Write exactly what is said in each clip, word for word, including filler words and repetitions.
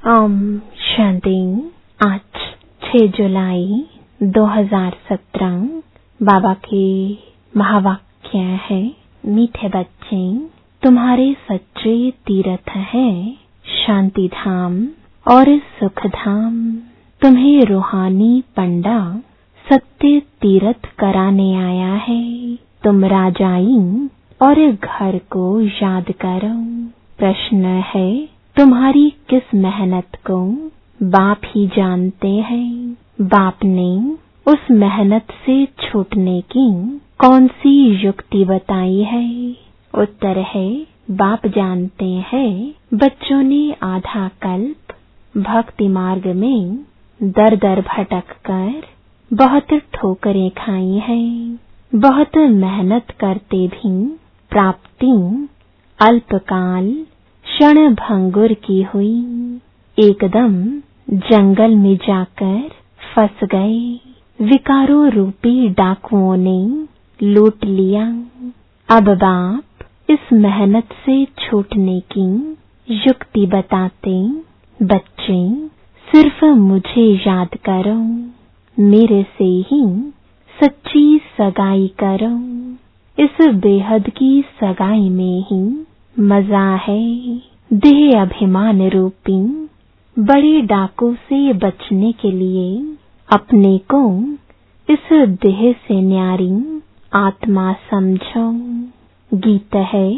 ओम शांति। आज छह जुलाई दो हज़ार सत्रह। बाबा के महावाक्य है, मीठे बच्चे तुम्हारे सच्चे तीर्थ हैं शांति धाम और सुख धाम। तुम्हें रूहानी पंडा सत्य तीर्थ कराने आया है। तुम राजाई और घर को याद करो। प्रश्न है, तुम्हारी किस मेहनत को बाप ही जानते हैं। बाप ने उस मेहनत से छूटने की कौन सी युक्ति बताई है। उत्तर है, बाप जानते हैं बच्चों ने आधा कल्प भक्ति मार्ग में दर दर भटक कर बहुत ठोकरें खाई हैं। बहुत मेहनत करते भी प्राप्ति अल्पकाल क्षण भंगुर की हुई। एकदम जंगल में जाकर फंस गए। विकारों रूपी डाकुओं ने लूट लिया। अब बाप इस मेहनत से छूटने की युक्ति बताते, बच्चे सिर्फ मुझे याद करो, मेरे से ही सच्ची सगाई करो। इस बेहद की सगाई में ही मजा है। देह अभिमान रूपी बड़े डाकू से बचने के लिए अपने को इस देह से न्यारी आत्मा समझो। गीत है,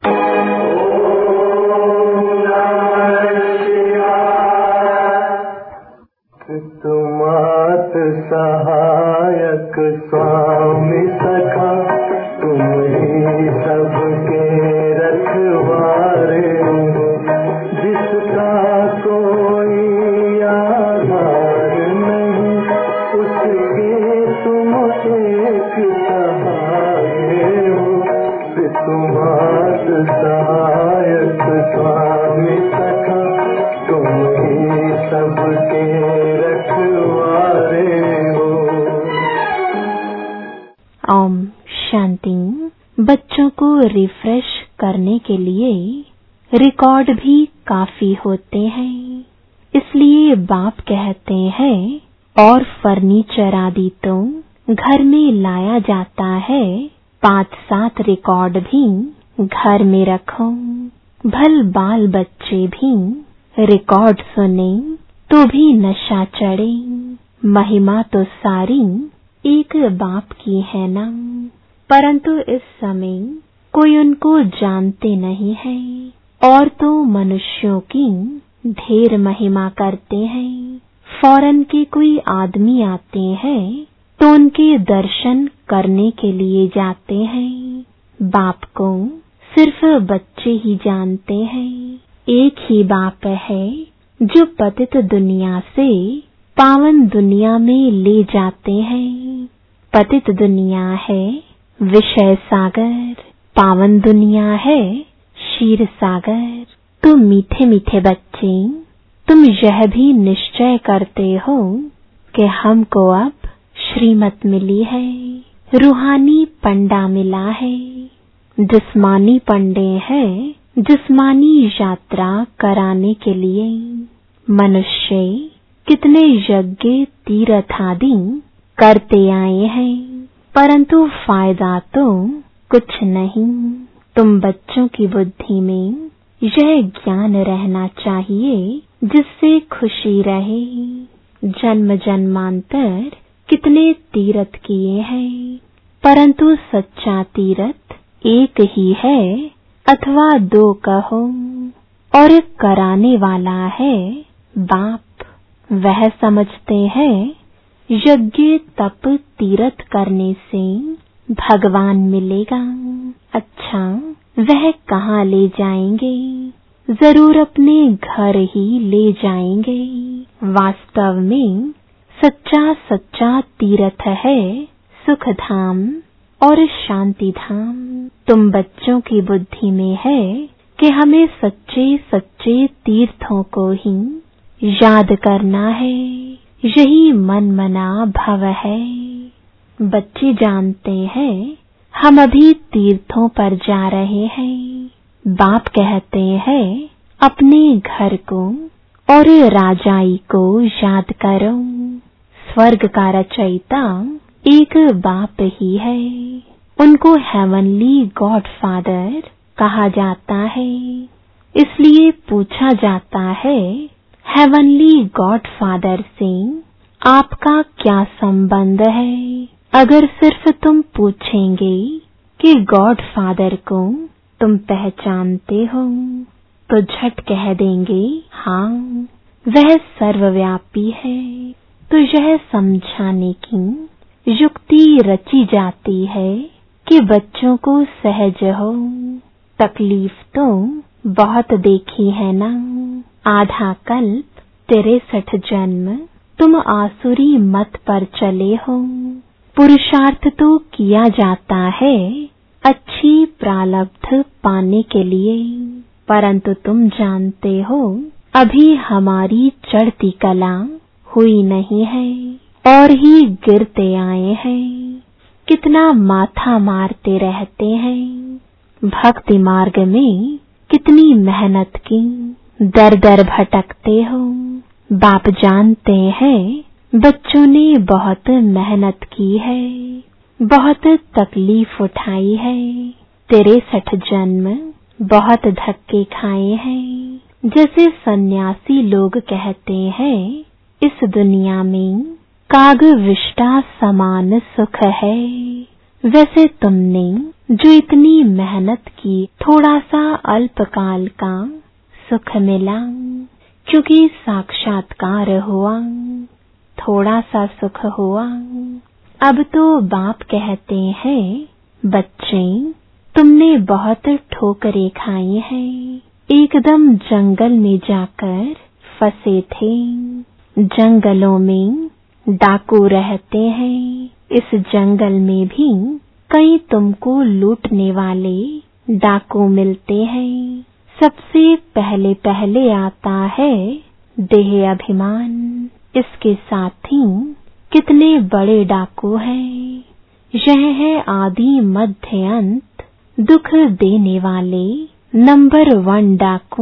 तुमात सहायक स्वामी सखा, तुम ही सबके रखवारे हो। जिसका कोई आधार नहीं, उसके तुम एक सहारे हो। तुमात सहायक स्वामी सखा, तुम ही सबके रखवारे हो। ओम शांति। बच्चों को रिफ्रेश करने के लिए रिकॉर्ड भी काफी होते हैं, इसलिए बाप कहते हैं और फर्नीचर आदि तो घर में लाया जाता है। पांच सात रिकॉर्ड भी घर में रखो। भल बाल बच्चे भी रिकॉर्ड सुने तो भी नशा चढ़े। महिमा तो सारी एक बाप की है ना, परंतु इस समय कोई उनको जानते नहीं है। और तो मनुष्यों की ढेर महिमा करते हैं। फौरन के कोई आदमी आते हैं तो उनके दर्शन करने के लिए जाते हैं। बाप को सिर्फ बच्चे ही जानते हैं। एक ही बाप है जो पतित दुनिया से पावन दुनिया में ले जाते हैं। पतित दुनिया है विषय सागर, पावन दुनिया है क्षीर सागर। तो मीठे मीठे बच्चे, तुम यह भी निश्चय करते हो कि हमको अब श्रीमत मिली है, रूहानी पंडा मिला है। जिस्मानी पंडे हैं जिस्मानी यात्रा कराने के लिए। मनुष्य कितने यज्ञ तीर्थ आदि करते आए हैं, परंतु फायदा तो कुछ नहीं। तुम बच्चों की बुद्धि में यह ज्ञान रहना चाहिए जिससे खुशी रहे। जन्म जन्मांतर कितने तीर्थ किए हैं, परंतु सच्चा तीर्थ एक ही है अथवा दो कहो, और कराने वाला है बाप। वह समझते हैं यज्ञ तप तीर्थ करने से भगवान मिलेगा। अच्छा, वह कहाँ ले जाएंगे? जरूर अपने घर ही ले जाएंगे। वास्तव में सच्चा सच्चा तीर्थ है सुख धाम और शांति धाम। तुम बच्चों की बुद्धि में है कि हमें सच्चे सच्चे तीर्थों को ही याद करना है। यही मन मना भव है। बच्चे जानते हैं हम अभी तीर्थों पर जा रहे हैं। बाप कहते हैं अपने घर को और राजाई को याद करो। स्वर्ग का रचयिता एक बाप ही है। उनको हेवनली गॉड फादर कहा जाता है। इसलिए पूछा जाता है, हेवनली गॉड फादर से आपका क्या संबंध है? अगर सिर्फ तुम पूछेंगे कि गॉड फादर को तुम पहचानते हो, तो झट कह देंगे हाँ, वह सर्वव्यापी है। तो यह समझाने की युक्ति रची जाती है कि बच्चों को सहज हो। तकलीफ तो बहुत देखी है ना। आधा कल्प तिरसठ जन्म तुम आसुरी मत पर चले हो। पुरुषार्थ तो किया जाता है अच्छी प्रारब्ध पाने के लिए, परंतु तुम जानते हो अभी हमारी चढ़ती कला हुई नहीं है और ही गिरते आए हैं। कितना माथा मारते रहते हैं। भक्ति मार्ग में कितनी मेहनत की, दर दर भटकते हो। बाप जानते हैं बच्चों ने बहुत मेहनत की है, बहुत तकलीफ उठाई है। तिरसठ जन्म बहुत धक्के खाए हैं। जैसे सन्यासी लोग कहते हैं, इस दुनिया में काग विष्टा समान सुख है। वैसे तुमने जो इतनी मेहनत की, थोड़ा सा अल्पकाल का सुख मिला, क्योंकि साक्षात्कार हुआ, थोड़ा सा सुख हुआ। अब तो बाप कहते हैं, बच्चे तुमने बहुत ठोकरें खाई हैं। एकदम जंगल में जाकर फंसे थे। जंगलों में डाकू रहते हैं। इस जंगल में भी कई तुमको लूटने वाले डाकू मिलते हैं। सबसे पहले पहले आता है देह अभिमान। इसके साथ ही कितने बड़े डाकू हैं। यह है आदि मध्य अंत दुख देने वाले नंबर वन डाकू।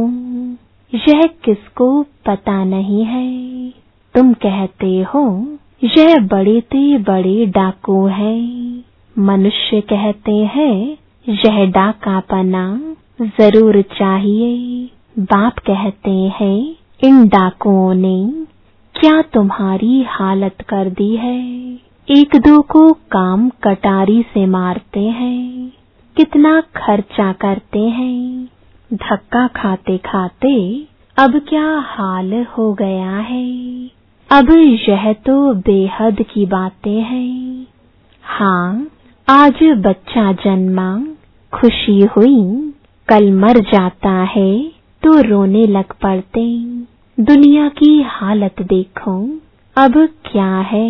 यह किसको पता नहीं है। तुम कहते हो यह बड़े ते बड़े डाकू हैं। मनुष्य कहते हैं यह डाकापना जरूर चाहिए। बाप कहते हैं इन डाकुओं ने क्या तुम्हारी हालत कर दी है। एक दो को काम कटारी से मारते हैं। कितना खर्चा करते हैं। धक्का खाते खाते अब क्या हाल हो गया है। अब यह तो बेहद की बातें हैं। हाँ, आज बच्चा जन्मा, खुशी हुई, कल मर जाता है तो रोने लग पड़ते। दुनिया की हालत देखो अब क्या है।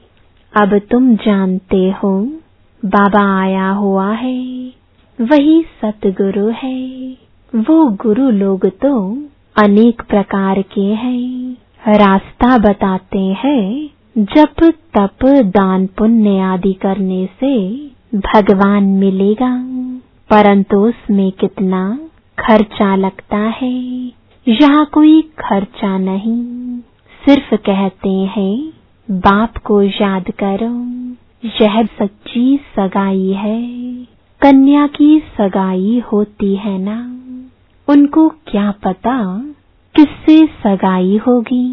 अब तुम जानते हो बाबा आया हुआ है, वही सतगुरु है। वो गुरु लोग तो अनेक प्रकार के हैं। रास्ता बताते हैं, जप तप दान पुण्य आदि करने से भगवान मिलेगा, परंतु उसमें कितना खर्चा लगता है। यहाँ कोई खर्चा नहीं। सिर्फ कहते हैं बाप को याद करो। यह सच्ची सगाई है। कन्या की सगाई होती है ना। उनको क्या पता किससे सगाई होगी।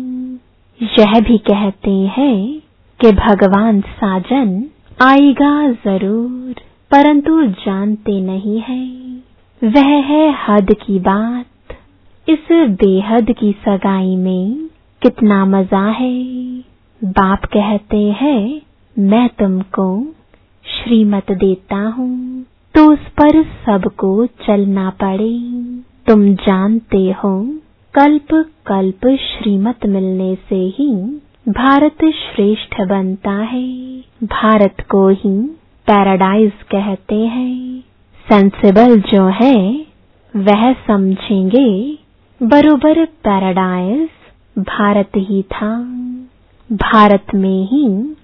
यह भी कहते हैं कि भगवान साजन आएगा जरूर, परंतु जानते नहीं है। वह है हद की बात। इस बेहद की सगाई में कितना मजा है। बाप कहते हैं मैं तुमको श्रीमत देता हूँ, तो उस पर सबको चलना पड़े। तुम जानते हो कल्प कल्प श्रीमत मिलने से ही भारत श्रेष्ठ बनता है। भारत को ही पैराडाइज कहते हैं। सेंसिबल जो है वह समझेंगे बरोबर पैराडाइज भारत ही था। भारत में ही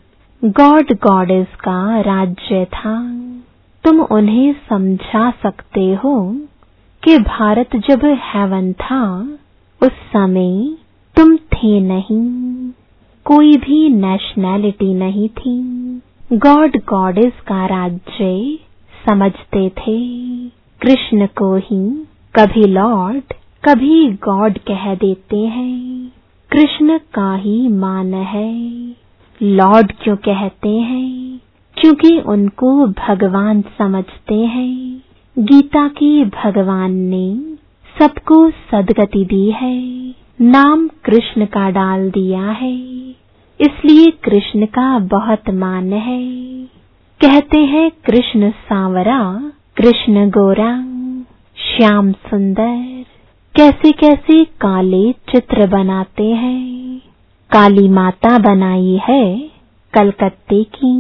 गॉड गॉडेस का राज्य था। तुम उन्हें समझा सकते हो कि भारत जब हेवन था, उस समय थे नहीं, कोई भी नेशनैलिटी नहीं थी। गॉड गॉडेस का राज्य समझते थे। कृष्ण को ही कभी लॉर्ड कभी गॉड कह देते हैं। कृष्ण का ही मान है। लॉर्ड क्यों कहते हैं? क्योंकि उनको भगवान समझते हैं। गीता के भगवान ने सबको सद्गति दी है, नाम कृष्ण का डाल दिया है, इसलिए कृष्ण का बहुत मान है। कहते हैं कृष्ण सांवरा, कृष्ण गोरा, श्याम सुंदर। कैसे कैसे काले चित्र बनाते हैं। काली माता बनाई है कलकत्ते की।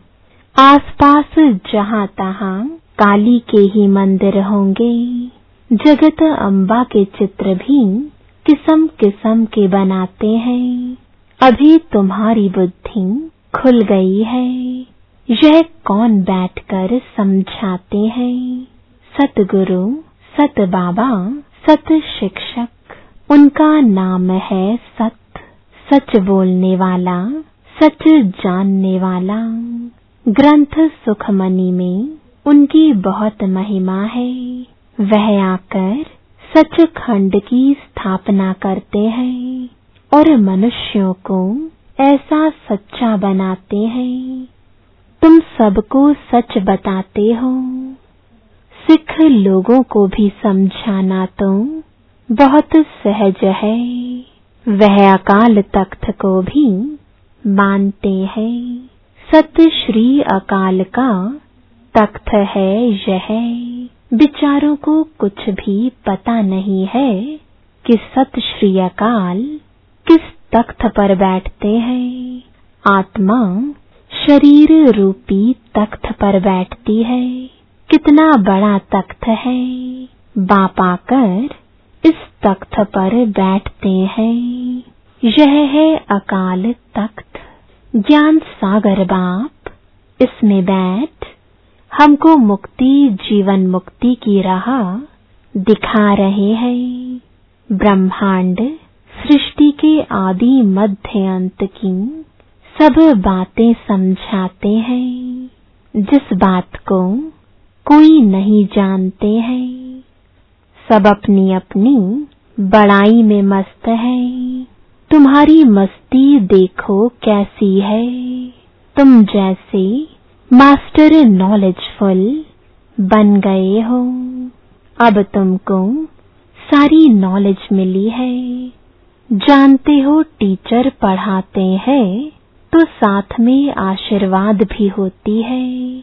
आसपास जहां तहां काली के ही मंदिर होंगे। जगत अम्बा के चित्र भी किस्म किस्म के बनाते हैं। अभी तुम्हारी बुद्धि खुल गई है। यह कौन बैठकर समझाते हैं? सतगुरु, सत बाबा, सत शिक्षक। उनका नाम है सत, सच बोलने वाला, सच जानने वाला। ग्रंथ सुखमणि में उनकी बहुत महिमा है। वह आकर सचखंड की स्थापना करते हैं और मनुष्यों को ऐसा सच्चा बनाते हैं। तुम सबको सच बताते हो। सिख लोगों को भी समझाना तो बहुत सहज है। वह अकाल तख्त को भी मानते हैं। सत श्री अकाल का तख्त है यह। बिचारों को कुछ भी पता नहीं है कि सत श्री अकाल किस तख्त पर बैठते हैं। आत्मा शरीर रूपी तख्त पर बैठती है। कितना बड़ा तख्त है। बाप आकर इस तख्त पर बैठते हैं। यह है अकाल तख्त। ज्ञान सागर बाप इसमें बैठ हमको मुक्ति, जीवन मुक्ति की राह दिखा रहे हैं। ब्रह्मांड सृष्टि के आदि मध्य अंत की सब बातें समझाते हैं। जिस बात को कोई नहीं जानते हैं। सब अपनी अपनी बड़ाई में मस्त है। तुम्हारी मस्ती देखो कैसी है। तुम जैसे मास्टर नॉलेजफुल बन गए हो। अब तुमको सारी नॉलेज मिली है। जानते हो टीचर पढ़ाते हैं तो साथ में आशीर्वाद भी होती है।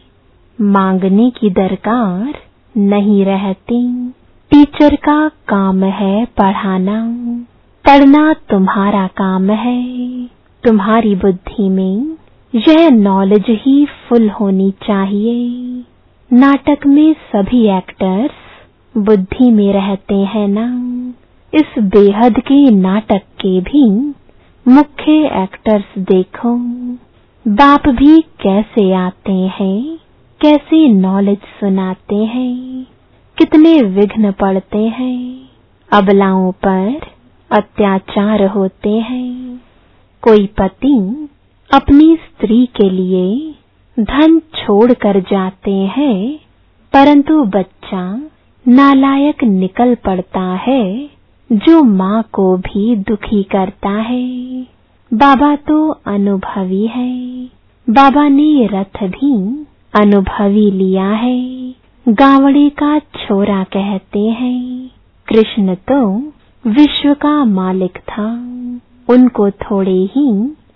मांगने की दरकार नहीं रहती। टीचर का काम है पढ़ाना। पढ़ना तुम्हारा काम है। तुम्हारी बुद्धि में यह नॉलेज ही फुल होनी चाहिए। नाटक में सभी एक्टर्स बुद्धि में रहते हैं ना। इस बेहद के नाटक के भी मुख्य एक्टर्स देखो। बाप भी कैसे आते हैं, कैसे नॉलेज सुनाते हैं, कितने विघ्न पड़ते हैं। अबलाओं पर अत्याचार होते हैं। कोई पति अपनी स्त्री के लिए धन छोड़ कर जाते हैं, परंतु बच्चा नालायक निकल पड़ता है जो माँ को भी दुखी करता है। बाबा तो अनुभवी है। बाबा ने रथ भी अनुभवी लिया है। गावड़े का छोरा कहते हैं। कृष्ण तो विश्व का मालिक था। उनको थोड़े ही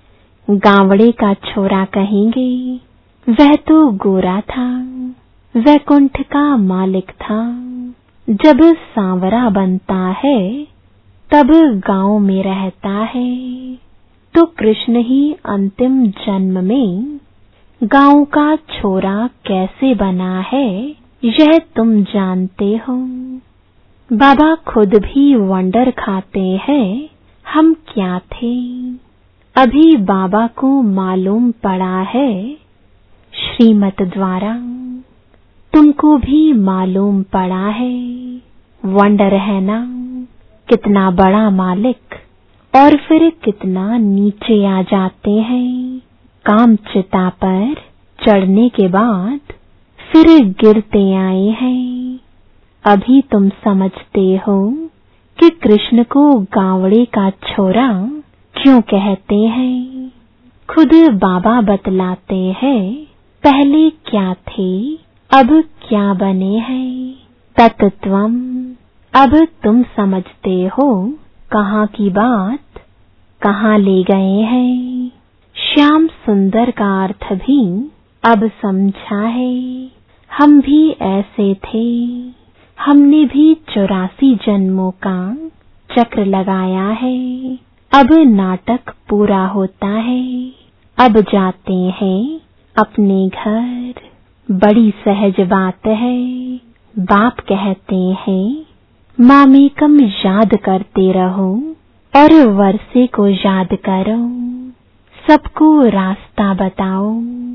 गावड़े का छोरा कहेंगे। वह तो गोरा था। वैकुंठ का मालिक था। जब सांवरा बनता है तब गांव में रहता है। तो कृष्ण ही अंतिम जन्म में गांव का छोरा कैसे बना है यह तुम जानते हो। बाबा खुद भी वंडर खाते हैं हम क्या थे। अभी बाबा को मालूम पड़ा है श्रीमत द्वारा। तुमको भी मालूम पड़ा है। वंडर है ना, कितना बड़ा मालिक और फिर कितना नीचे आ जाते हैं। काम चिता पर चढ़ने के बाद फिर गिरते आए हैं। अभी तुम समझते हो कि कृष्ण को गावड़े का छोरा क्यों कहते हैं। खुद बाबा बतलाते हैं पहले क्या थे अब क्या बने हैं। तत्त्वम। अब तुम समझते हो कहाँ की बात कहाँ ले गए हैं। श्याम सुंदर का अर्थ भी अब समझा है। हम भी ऐसे थे, हमने भी चौरासी जन्मों का चक्र लगाया है। अब नाटक पूरा होता है, अब जाते हैं अपने घर। बड़ी सहज बात है। बाप कहते हैं मामेकम याद करते रहो और वर्षे को याद करो, सबको रास्ता बताओ।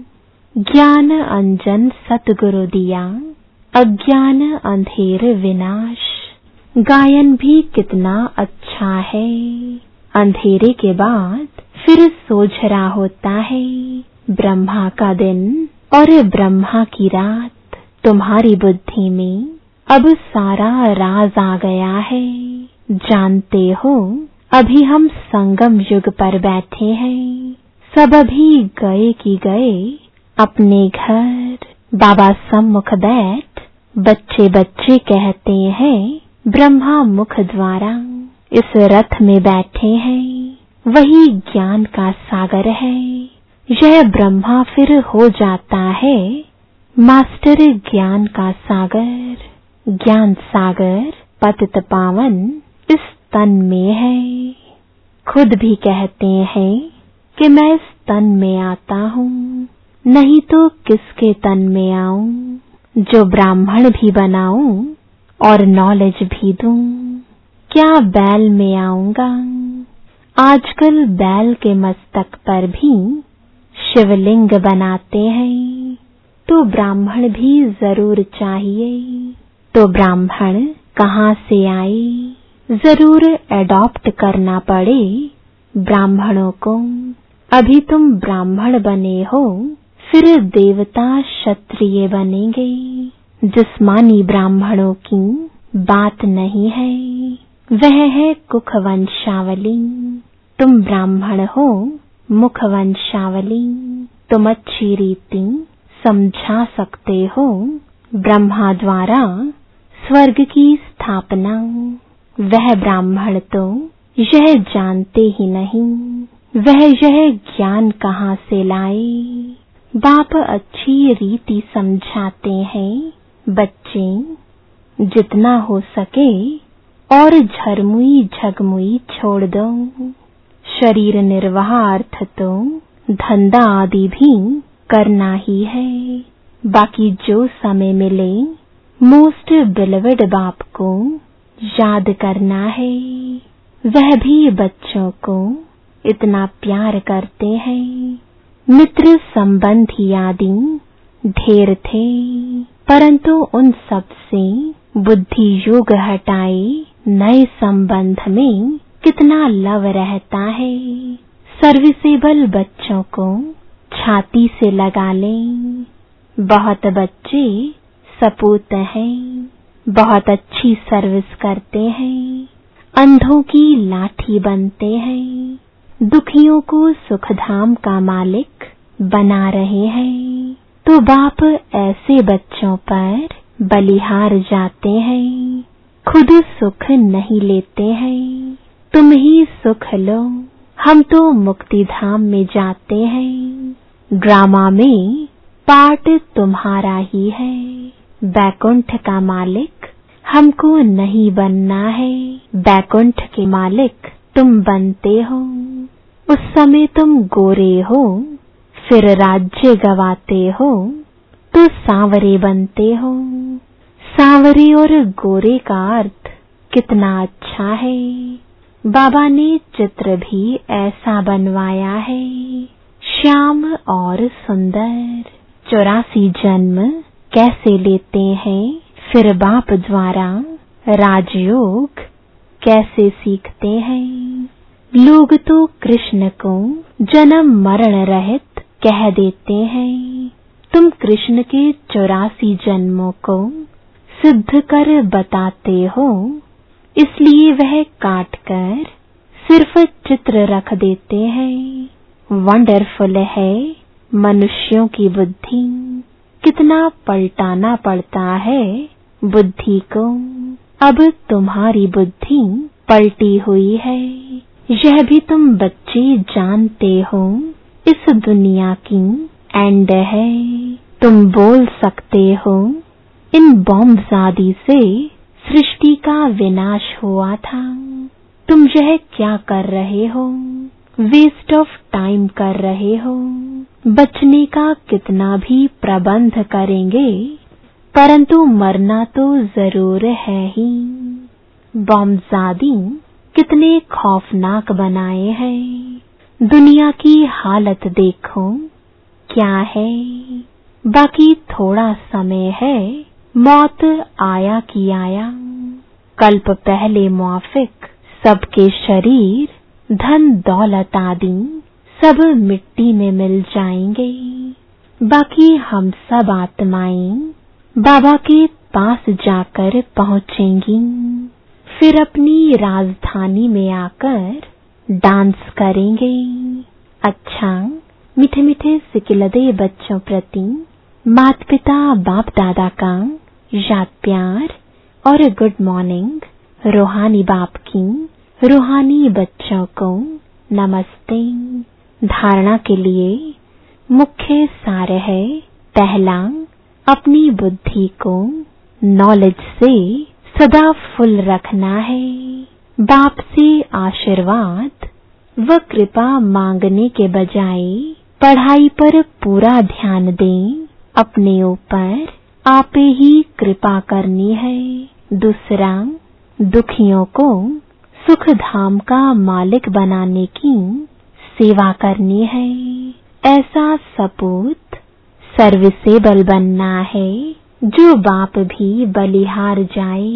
ज्ञान अंजन सतगुरु दिया, अज्ञान अंधेर विनाश। गायन भी कितना अच्छा है। अंधेरे के बाद फिर सोझरा होता है ब्रह्मा का दिन और ब्रह्मा की रात। तुम्हारी बुद्धि में अब सारा राज आ गया है। जानते हो अभी हम संगम युग पर बैठे हैं। सब अभी गए की गए अपने घर। बाबा सम्मुख बैठ बच्चे बच्चे कहते हैं ब्रह्मा मुख द्वारा। इस रथ में बैठे हैं, वही ज्ञान का सागर है। यह ब्रह्मा फिर हो जाता है मास्टर ज्ञान का सागर। ज्ञान सागर पतित पावन इस तन में है। खुद भी कहते हैं कि मैं इस तन में आता हूँ, नहीं तो किसके तन में आऊं। जो ब्राह्मण भी बनाऊं और नॉलेज भी दूं, क्या बैल में आऊंगा। आजकल बैल के मस्तक पर भी शिवलिंग बनाते हैं, तो ब्राह्मण भी जरूर चाहिए। तो ब्राह्मण कहाँ से आए, जरूर एडॉप्ट करना पड़े ब्राह्मणों को। अभी तुम ब्राह्मण बने हो, फिर देवता क्षत्रिय बनेंगे। जिस्मानी ब्राह्मणों की बात नहीं है, वह है कुख वंशावली। तुम ब्राह्मण हो मुख वंशावली। तुम अच्छी रीति समझा सकते हो ब्रह्मा द्वारा स्वर्ग की स्थापना। वह ब्राह्मण तो यह जानते ही नहीं, वह यह ज्ञान कहाँ से लाए। बाप अच्छी रीति समझाते हैं बच्चे, जितना हो सके और झरमुई झगमुई छोड़ दो। शरीर निर्वाहार्थ तो धंधा आदि भी करना ही है। बाकी जो समय मिले मोस्ट बिलवेड बाप को याद करना है। वह भी बच्चों को इतना प्यार करते हैं। मित्र संबंधी आदि ढेर थे, परंतु उन सब से बुद्धि योग हटाए नए संबंध में कितना लव रहता है। सर्विसेबल बच्चों को छाती से लगा लें। बहुत बच्चे सपूत हैं, बहुत अच्छी सर्विस करते हैं, अंधों की लाठी बनते हैं, दुखियों को सुखधाम का मालिक बना रहे हैं। तो बाप ऐसे बच्चों पर बलिहार जाते हैं, खुद सुख नहीं लेते हैं। तुम ही सुख लो, हम तो मुक्ति धाम में जाते हैं। ड्रामा में पार्ट तुम्हारा ही है। बैकुंठ का मालिक हमको नहीं बनना है, बैकुंठ के मालिक तुम बनते हो। उस समय तुम गोरे हो, फिर राज्य गवाते हो तो सांवरे बनते हो। सांवरे और गोरे का अर्थ कितना अच्छा है। बाबा ने चित्र भी ऐसा बनवाया है, श्याम और सुंदर। चौरासी जन्म कैसे लेते हैं, फिर बाप द्वारा राजयोग कैसे सीखते हैं। लोग तो कृष्ण को जन्म मरण रहित कह देते हैं। तुम कृष्ण के चौरासी जन्मों को सिद्ध कर बताते हो, इसलिए वह काट कर सिर्फ चित्र रख देते हैं। वंडरफुल है मनुष्यों की बुद्धि, कितना पलटाना पड़ता है बुद्धि को। अब तुम्हारी बुद्धि पलटी हुई है, यह भी तुम बच्चे जानते हो। इस दुनिया की एंड है, तुम बोल सकते हो इन बॉम्ब्स आदि से सृष्टि का विनाश हुआ था। तुम यह क्या कर रहे हो? वेस्ट ऑफ टाइम कर रहे हो। बचने का कितना भी प्रबंध करेंगे, परंतु मरना तो जरूर है ही। बॉम्ब्स आदि कितने खौफनाक बनाए हैं। दुनिया की हालत देखो क्या है। बाकी थोड़ा समय है, मौत आया कि आया। कल्प पहले मुआफिक सबके शरीर, धन दौलत आदि सब मिट्टी में मिल जाएंगे। बाकी हम सब आत्माएं बाबा के पास जाकर पहुंचेंगी, फिर अपनी राजधानी में आकर डांस करेंगे। अच्छा, मीठे मीठे सिकिलदे बच्चों प्रति माता पिता बाप दादा का याद प्यार और गुड मॉर्निंग। रूहानी बाप की रूहानी बच्चों को नमस्ते। धारणा के लिए मुख्य सार है, पहला, अपनी बुद्धि को नॉलेज से सदा फुल रखना है। बाप से आशीर्वाद व कृपा मांगने के बजाय पढ़ाई पर पूरा ध्यान दें। अपने ऊपर आपे ही कृपा करनी है। दूसरा, दुखियों को सुख धाम का मालिक बनाने की सेवा करनी है। ऐसा सपूत सर्विसेबल बनना है जो बाप भी बलिहार जाए।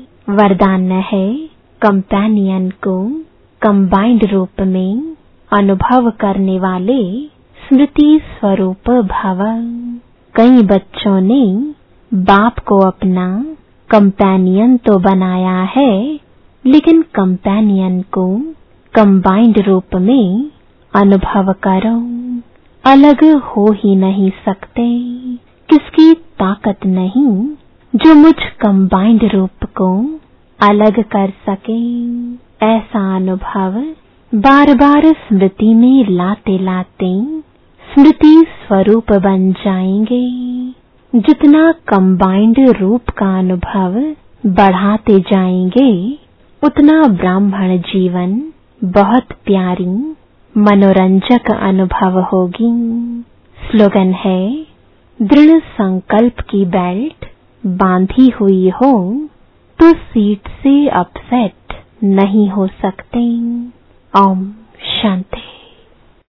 वरदान है, कंपेनियन को कंबाइंड रूप में अनुभव करने वाले स्मृति स्वरूप भव। कई बच्चों ने बाप को अपना कंपेनियन तो बनाया है, लेकिन कंपेनियन को कंबाइंड रूप में अनुभव करो। अलग हो ही नहीं सकते। किसकी ताकत नहीं जो मुझ कंबाइंड रूप को अलग कर सके। ऐसा अनुभव बार बार स्मृति में लाते लाते स्मृति स्वरूप बन जाएंगे। जितना कंबाइंड रूप का अनुभव बढ़ाते जाएंगे, उतना ब्राह्मण जीवन बहुत प्यारी मनोरंजक अनुभव होगी। स्लोगन है, दृढ़ संकल्प की बेल्ट बांधी हुई हो तो सीट से अपसेट नहीं हो सकते। ओम शांति।